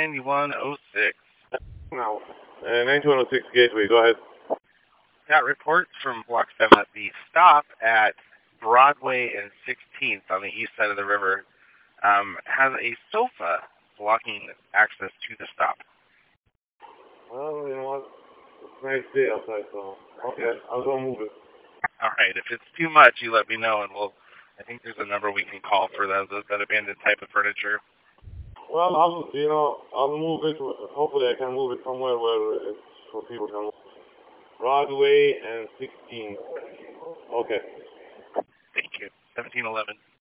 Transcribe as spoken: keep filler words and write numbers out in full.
ninety-one oh six. No. Uh, ninety-one oh six Gateway, go ahead. Got reports from Block seven that the stop at Broadway and sixteenth on the east side of the river um, has a sofa blocking access to the stop. Well, you know what? It's a nice day outside, so okay, I'll go move it. All right, if it's too much, you let me know, and we'll. I think there's a number we can call for that that abandoned type of furniture. Well, I'll, you know, I'll move it. Hopefully, I can move it somewhere where it's for people can move. Broadway and sixteen. Okay. Thank you. seventeen eleven.